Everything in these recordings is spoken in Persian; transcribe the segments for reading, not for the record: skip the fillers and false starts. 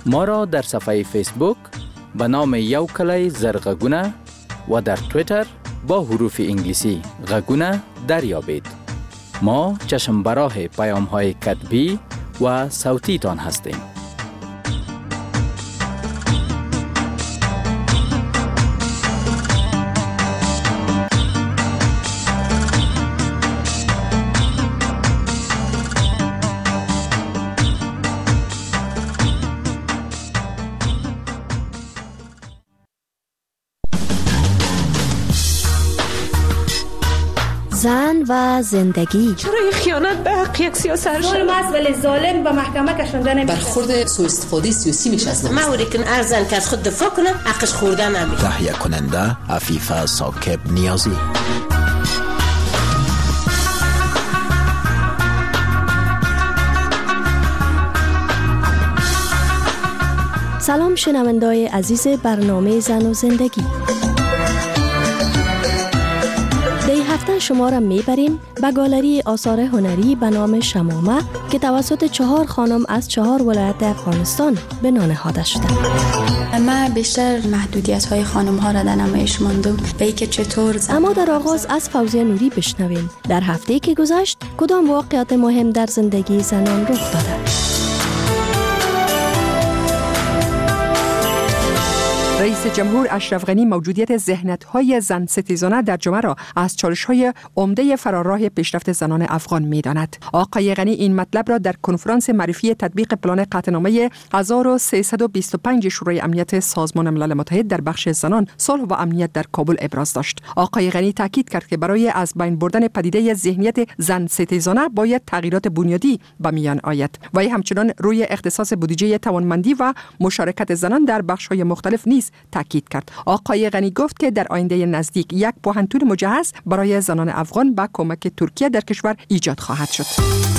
ما را در صفحه فیسبوک به نام یو کلای زرغگونه و در تویتر با حروف انگلیسی غگونه دریابید. ما چشم براه پیام های کتبی و صوتی تان هستیم. زن و زندگی. چرا این خیانت به حق یک سیاست ظلم است ولی ظالم به محکمه کشانده نمیشه. برخورد سوء استفاده سیاسی میشه از ما وری کن ارزن که از خود دفاع کنه حقش خوردن نمی. تهیه کننده عفیفه ثاقب نیازی. سلام شنونده‌های عزیز برنامه زن و زندگی. هفته شما را میبریم به گالری آثار هنری به نام شمامه که توسط 4 خانم از 4 ولایت افغانستان بنا نهاده شده. ما بیشتر محدودیت های خانم ها را در نمایش ماندم به اینکه چطور اما در آغاز از فوزیه نوری بشنویم در هفته که گذشت کدام واقعات مهم در زندگی زنان رخ داده. رئیس جمهور اشرف غنی موجودیت ذهنیت‌های زن ستیزانه در جامعه را از چالش‌های عمده فراراه پیشرفت زنان افغان می‌داند. آقای غنی این مطلب را در کنفرانس معرفی تطبیق پلان قطعنامه 1325 شورای امنیت سازمان ملل متحد در بخش زنان، صلح و امنیت در کابل ابراز داشت. آقای غنی تاکید کرد که برای از بین بردن پدیده ذهنیت زن ستیزانه باید تغییرات بنیادی به میان آید. و همچنین روی اختصاص بودجه توانمندی و مشارکت زنان در بخش‌های مختلف نیز تاکید کرد. آقای غنی گفت که در آینده نزدیک یک پوهنتون مجهز برای زنان افغان با کمک ترکیه در کشور ایجاد خواهد شد.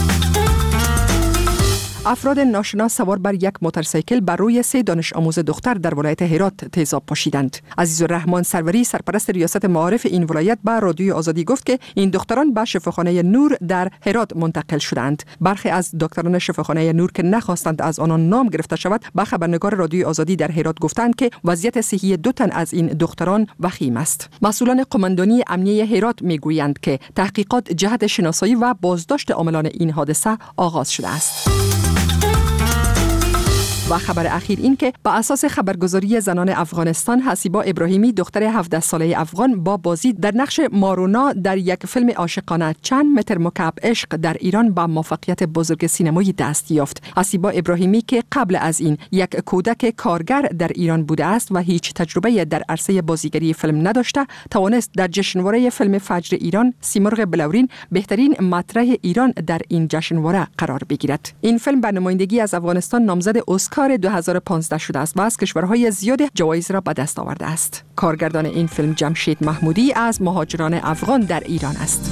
افراد ناشناس سوار بر یک موتورسیکل بر روی 3 دانش آموز دختر در ولایت هرات تیزاب پاشیدند. عزیزالرحمن سروری سرپرست ریاست معارف این ولایت با رادیوی آزادی گفت که این دختران به شفاخانه نور در هرات منتقل شدند. برخی از دکتران شفاخانه نور که نخواستند از آنان نام گرفته شود به خبرنگار رادیوی آزادی در هرات گفتند که وضعیت صحی 2 تن از این دختران وخیم است. مسئولان قماندانی امنیه هرات میگویند که تحقیقات جهت شناسایی و بازداشت عاملان این حادثه آغاز شده است. و خبر اخیر این که با اساس خبرگزاری زنان افغانستان حسیبا ابراهیمی دختر 17 ساله افغان با بازی در نقش مارونا در یک فیلم عاشقانه چند متر مکعب عشق در ایران با موفقیت بزرگ سینمایی دست یافت. حسیبا ابراهیمی که قبل از این یک کودک کارگر در ایران بوده است و هیچ تجربه در عرصه بازیگری فیلم نداشته توانست در جشنواره فیلم فجر ایران سیمرغ بلورین بهترین مطرح ایران در این جشنواره قرار بگیرد. این فیلم به نمایندگی از افغانستان نامزد اسکار 2015 شده است و از کشورهای زیاد جوایز را به دست آورده است. کارگردان این فیلم جمشید محمودی از مهاجران افغان در ایران است.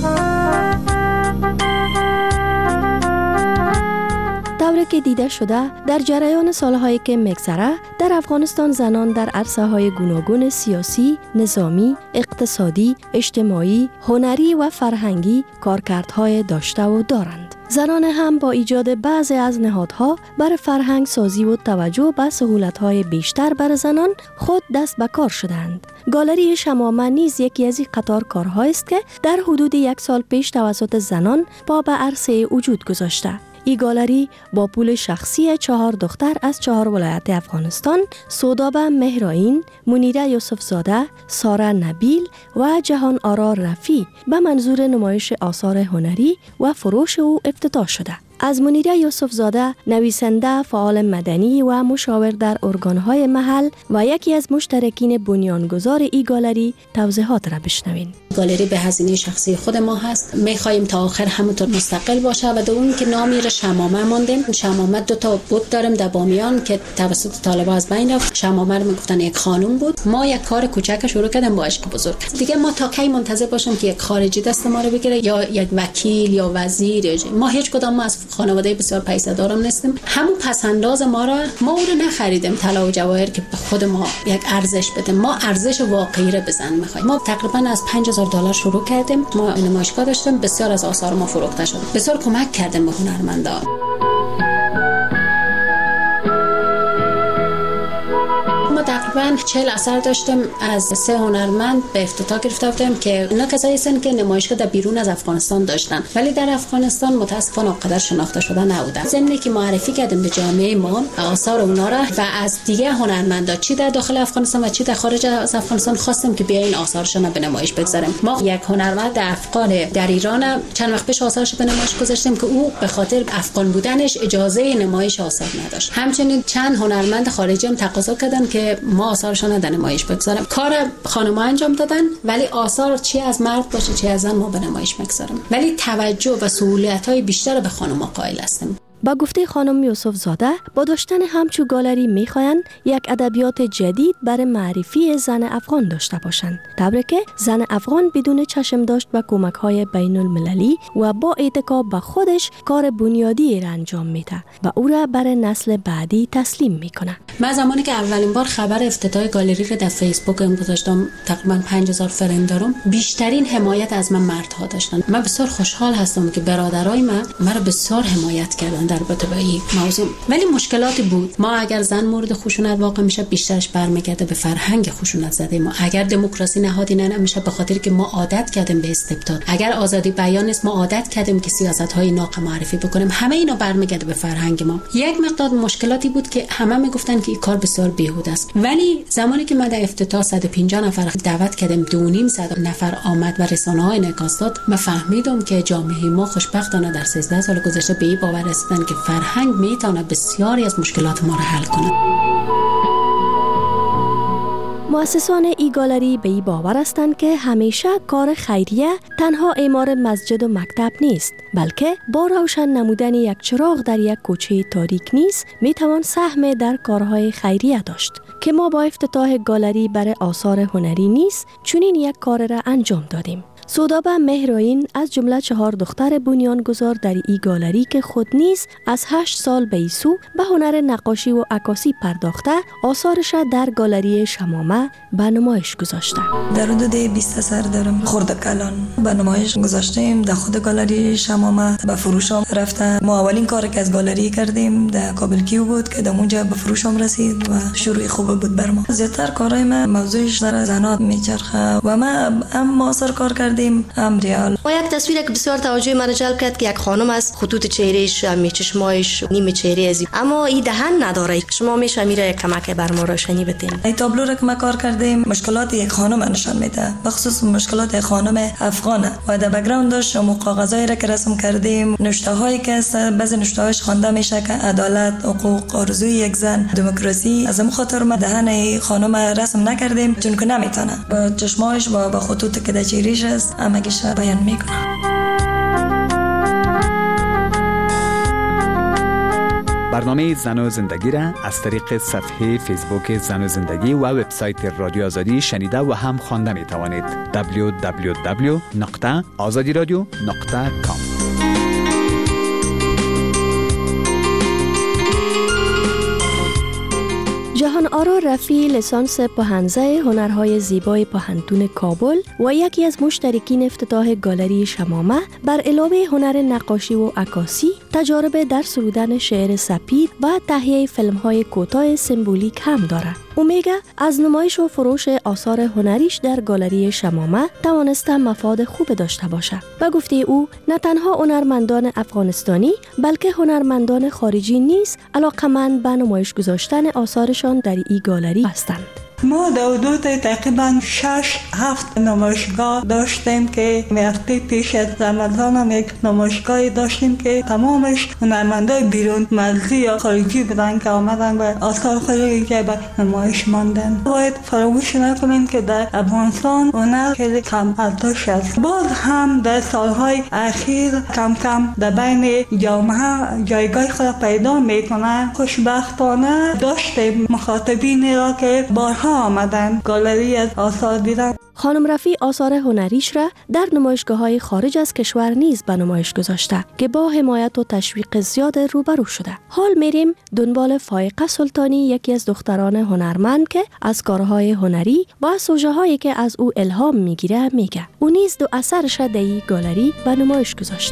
طوری که دیده شده در جریان سالهایی که میگذره در افغانستان زنان در عرصه‌های گوناگون سیاسی، نظامی، اقتصادی، اجتماعی، هنری و فرهنگی کارکردهای داشته و دارند. زنان هم با ایجاد بعضی از نهادها برای فرهنگ سازی و توجه به سهولت‌های بیشتر برای زنان خود دست به کار شدند. گالری شمامه نیز یکی از این قطار کارهایی است که در حدود 1 سال پیش توسط زنان پا به عرصه وجود گذاشته. این گالری با پول شخصی 4 دختر از 4 ولایت افغانستان، سودابه مهرائین، منیره یوسفزاده، ساره نبیل و جهان آرا رفی به منظور نمایش آثار هنری و فروش او افتتاح شده. از منیره یوسفزاده، نویسنده، فعال مدنی و مشاور در ارگانهای محل و یکی از مشترکین بنیانگذار این گالری توضیحات را بشنوین. گالری به هزینه شخصی خود ما هست. می‌خوایم تا آخر همونطور مستقل باشه و دوم که نامی را شمامه ماندیم. شمامه 2 تا بود داریم در بامیان که توسط طالبا از بین رفت. شمامه رو میگفتن یک خانم بود. ما یک کار کوچک شروع کردیم با عشق بزرگ. دیگه ما تا کی منتظر باشیم که یک خارجی دست ما رو بگیره یا یک وکیل یا وزیر؟ ما هیچ کدام ما از خانواده بسیار پیسه دارم نیستیم. همون پسنداز ما رو نخریدیم طلا و جواهر که به خود ما یک ارزش بده. ما ارزش واقعی رو بزن می‌خوایم. ما تقریبا از $5000 شروع کردیم. ما نمایشگاه داشتیم، بسیار از آثار ما فروخته شد. بسیار کمک کردیم به هنرمندان. تقریبا 40 اثر داشتم از 3 هنرمند به افتتاح گرفته بودم که اینا کسایی هستن که نمایشگاه در بیرون از افغانستان داشتن ولی در افغانستان متاسفانه اونقدر شناخته شده نبودن. ضمن که معرفی کردیم به جامعه ما آثار اونا را و از دیگه هنرمندا چی در داخل افغانستان و چی در خارج از افغانستان خواستیم که بیاین آثارشون به نمایش بگذاریم. ما یک هنرمند افغان در ایران چند وقت پیش آثارش به نمایش گذاشتیم که او به خاطر افغان بودنش اجازه نمایش آثار نداشت. همچنین چند هنرمند خارجی هم تقاضا کردن که ما آثارشون در نمایش بگذاریم. کار خانم‌ها انجام دادن ولی آثار چی از مرد باشه چی از زن ما به نمایش میگذاریم. ولی توجه و سهولت‌های بیشتر به خانم‌ها قائل هستیم. با گفته خانم یوسف زاده با داشتن همچو گالری میخواین یک ادبیات جدید برای معرفی زن افغان داشته باشند. طوری که زن افغان بدون چشم داشت و کمک‌های بین المللی و با اعتقاد به خودش کار بنیادی را انجام میده و او را برای نسل بعدی تسلیم میکنه. من زمانی که اولین بار خبر افتتاح گالری رو در فیسبوک گذاشتم تقریبا 5000 فرند دارم، بیشترین حمایت از من مردها داشتن. من بسیار خوشحال هستم که برادرای من مرا بسیار حمایت کردن در رابطه با این موضوع. ولی مشکلاتی بود. ما اگر زن مورد خشونت واقع میشه بیشترش برمیگرده به فرهنگ خشونت زده ما. اگر دموکراسی نهادی نمیشه به خاطر که ما عادت کردیم به استبداد. اگر آزادی بیان است ما عادت کردیم که سیاست‌های ناقص معرفی بکنیم. همه اینا برمیگرده به فرهنگ ما. یک مقدار مشکلاتی بود که همه میگفتن که این کار بسیار بیهوده است. ولی زمانی که ما در افتتاح 150 نفر دعوت کردیم 2.5 نفر آمد و رسانه‌های انعکاس داد، من فهمیدم که جامعه ما خوشبختانه در 13 سال گذشته به این باور رسیدن که فرهنگ میتونه بسیاری از مشکلات ما را حل کنه. مؤسسان ای گالری به این باور هستند که همیشه کار خیریه تنها اعمار مسجد و مکتب نیست، بلکه با روشن نمودن یک چراغ در یک کوچه تاریک نیز میتوان سهم در کارهای خیریه داشت که ما با افتتاح گالری برای آثار هنری نیست چنین یک کار را انجام دادیم. سودابه مهرائین از جمله 4 دختر بنیانگذار در ای گالری که خود نیز از 8 سال به سو به هنر نقاشی و عکاسی پرداخته آثارش در گالری شمامه به نمایش گذاشته. در حدود 20 اثر دارم خرده کلان به نمایش گذاشتیم در خود گالری شمامه. به فروشم رفته. ما اولین کاری که از گالری کردیم در کابل کیو بود که در اونجا به فروشم رسید و شروع خوب بود بر ما. زیاتر کارهای من موضوعش در زنات میچرخه و من هم معاصر کار کردیم امریال. و یک تصویر که بسیار توجه مرا جلب کرد که یک خانم از خطوط چهرهش، چشمایش نیمه چهره ازی اما این دهن نداره. شما میشه میره کمک بر ما روشنی بدین. این تابلو را که ما کار کردیم مشکلات یک خانم نشان میده، بخصوص مشکلات یک خانم افغانه و در بک‌گراندش شما کاغذایی را که رسم کردیم، نوشته هایی که بعضی نوشته هاش خوانده میشه که عدالت، حقوق، آرزوی یک زن، دموکراسی. از این خاطر ما دهن خانم رسم نکردیم چون که نمیتونه با چشمایش و با خطوطی که در چهرهش است همگیش بیان میکنه. برنامه زن و زندگی را از طریق صفحه فیسبوک زن و زندگی و وبسایت رادیو آزادی شنیده و هم خوانده می توانید. www.azadiradio.com. جهان آرا رفی لیسانس پهنزه هنرهای زیبای پهنتون کابل و یکی از مشترکین افتتاح گالری شمامه بر علاوه هنر نقاشی و عکاسی تجارب در سرودن شعر سپید و تهیه فیلم‌های کوتاه سمبولیک هم دارد. او میگه از نمایش و فروش آثار هنریش در گالری شمامه توانسته مفاد خوب داشته باشه. و گفته او نه تنها هنرمندان افغانستانی بلکه هنرمندان خارجی نیز علاقه‌مند به نمایش گذاشتن آثارشان در این گالری هستند. ما در حدود تقریبا 6-7 نمایشگاه داشتیم که وقتی پیش از رمضان هم یک نمایشگاهی داشتیم که تمامش هنرمندای بیرون مرزی یا خارجی بودن که آمدن و آثار خیلی که به نمایش ماندن. باید فراموش نکنیم که در افغانستان هنر خیلی کم ارزش است. باز هم در سالهای اخیر کم کم در بین جامعه جایگاه خود پیدا میکنن. خوشبختانه داشتیم مخاطبین را که بارها آمدن گالری از آثار دیدن. خانم رفی آثار هنریش را در نمایشگاه‌های خارج از کشور نیز به نمایش گذاشته که با حمایت و تشویق زیاد روبرو شده. حال میریم دنبال فائقه سلطانی، یکی از دختران هنرمند که از کارهای هنری و سوژه‌هایی که از او الهام میگیره میگه. او نیز 2 اثرش در این گالری به نمایش گذاشته.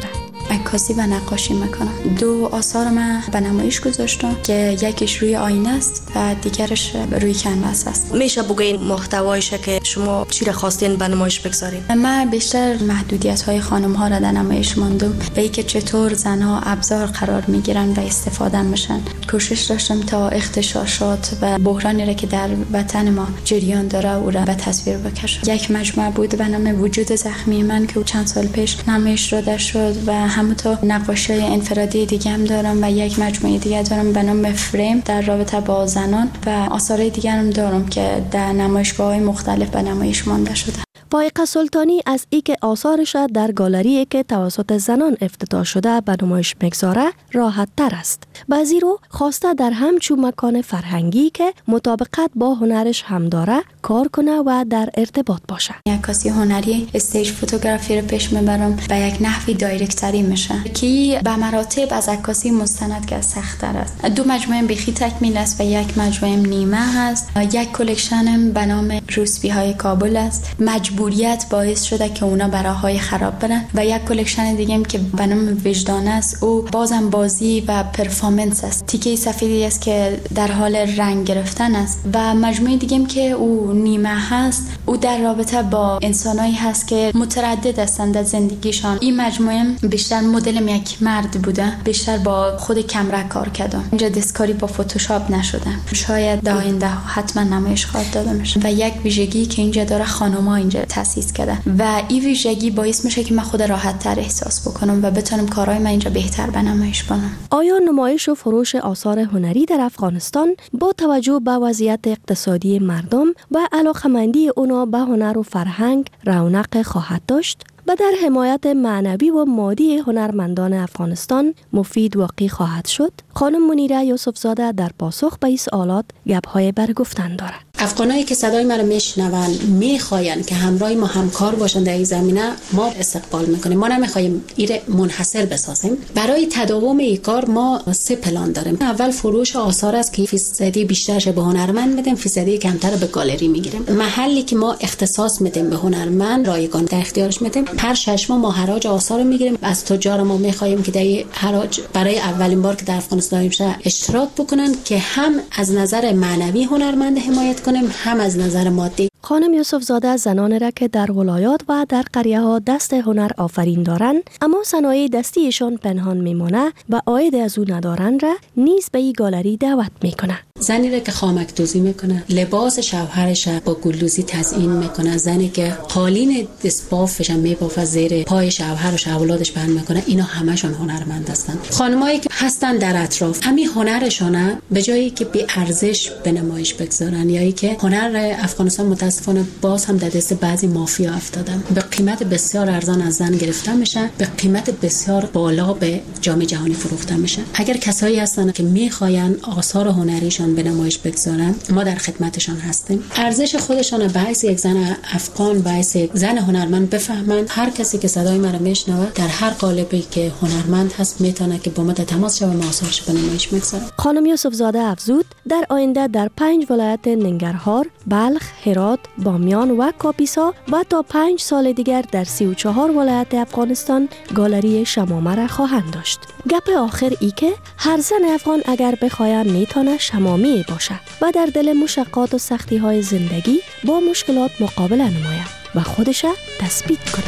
عکاسی و نقاشی میکنم. 2 آثار من به نمایش گذاشتم که یکیش روی آینه است و دیگرش روی کنواس است. میشه بگین محتوایش که شما چی را خواستین به نمایش بگذارین؟ من بیشتر محدودیت‌های خانم‌ها را در نمایش ماندم و اینکه چطور زن‌ها ابزار قرار میگیرن و استفاده میشن. کوشش داشتم تا اغتشاشات و بحرانی را که در وطن ما جریان داره او را به تصویر بکشم. یک مجموعه بود به نام وجود زخمی من که چند سال پیش نمایش داده شد و همونطور نقاشی‌های انفرادی دیگه هم دارم و یک مجموعه دیگه دارم به نام فریم در رابطه با زنان و آثار دیگه هم دارم که در نمایشگاه‌های مختلف به نمایش مانده شده. فائقه سلطانی از ای که آثارش در گالری که توسط زنان افتتاح شده به نمایش میگذاره راحت تر است. بعضی رو خواسته در همچون مکان فرهنگی که مطابقت با هنرش هم داره کار کنه و در ارتباط باشه. عکاسی هنری استیج فوتوگرافی رو پیش میبرم به یک نحوی دایرکتری میشه که به مراتب از عکاسی مستند که سخت‌تر است. 2 مجموعه بیخی تکمیل است و یک مجموعه نیمه هست. یک کلکشنم به نام روسبی‌های کابل است. مجبوریت باعث شده که اونا براهای خراب برن و یک کلکشن دیگه که به نام وجدان است. او بازم بازی و پرفورمنس است. تیکه سفیدی است که در حال رنگ گرفتن است و مجموعه دیگه که او نیمه هست او در رابطه با انسانایی هست که متردد هستند در زندگیشان. این مجموعه بیشتر مدل یک مرد بوده، بیشتر با خود کمره کار کردم. اینجا دستکاری با فتوشاپ نشده. شاید در آینده حتما نمایش خواهد داده میشه و یک ویژگی که اینجا داره خانم‌ها اینجا تأسیس کرده و این ویژگی باعث میشه که من خود راحت تر احساس بکنم و بتونم کارهای من اینجا بهتر به نمایش بانم. آیا نمایش و فروش آثار هنری در افغانستان با توجه به وضعیت اقتصادی مردم و علاقمندی اونا به هنر و فرهنگ رونق خواهد داشت؟ و در حمایت معنوی و مادی هنرمندان افغانستان مفید واقع خواهد شد؟ خانم منیره یوسفزاده در پاسخ به این سوالات گپ‌های برگفتن دارد. افغانایی که صدای ما رو میشنون میخواین که همراه ما همکار باشن در این زمینه، ما استقبال میکنیم. ما نمیخوایم ایره منحصر بسازیم. برای تداوم این کار ما 3 پلان داریم. اول فروش آثار است که فیصدی بیشترش به هنرمند میدیم، فیصدی کمتر به گالری میگیریم. محلی که ما اختصاص میدیم به هنرمند رایگان در اختیارش میدیم. هر 6 ماه ما حراج آثار میگیریم. از تجار ما میخوایم که در حراج برای اولین بار که در افغانستان میشه اشتراک بکنن که هم از نظر معنوی هنرمند حمایت کنیم، هم از نظر مادی. خانم یوسفزاده زنان را که در ولایات و در قریه ها دست هنر آفرین دارند اما صنایع دستیشان پنهان میمانه و عاید از او ندارند را نیز به این گالری دعوت میکنه. زنی را که خامک دوزی میکنه، لباس شوهرش با گلدوزی تزیین میکنه، زنی که قالین دستبافش میبافه زیر پای شوهرش و اولادش بند میکنه، اینا همشون هنرمند هستند. خانمایی که هستن در اطراف همین هنرشونه به جایی که بی ارزش به نمایش بگذارن یا که هنر افغانستان متاسفانه باز هم در دست بعضی مافیا افتادن، به قیمت بسیار ارزان از زن گرفته میشه، به قیمت بسیار بالا به جام جهانی فروخته میشه. اگر کسایی هستن که میخواین آثار هنریشون به نمایش بگذارن، ما در خدمتشان هستیم. ارزش خودشان به حیث یک زن افغان، به حیث زن هنرمند بفهمند. هر کسی که صدای ما رو میشنوه در هر قالبی که هنرمند هست میتونه که با ما تماس شود و آثارش به نمایش بگذاره. خانم یوسفزاده افزود در آینده در 5 ولایت ننگرهار، بلخ، هرات، بامیان و کاپیسا و تا 5 سال دیگر در 34 ولایت افغانستان گالری شمامه را خواهند داشت. گپ آخر ای که هر زن افغان اگر بخواهد میتونه شمامی باشه و در دل مشقات و سختی های زندگی با مشکلات مقابله نماید و خودش تثبیت کنه.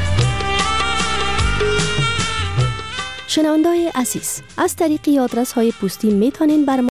شنونده‌های عزیز، از طریق آدرس های پستی میتونین بر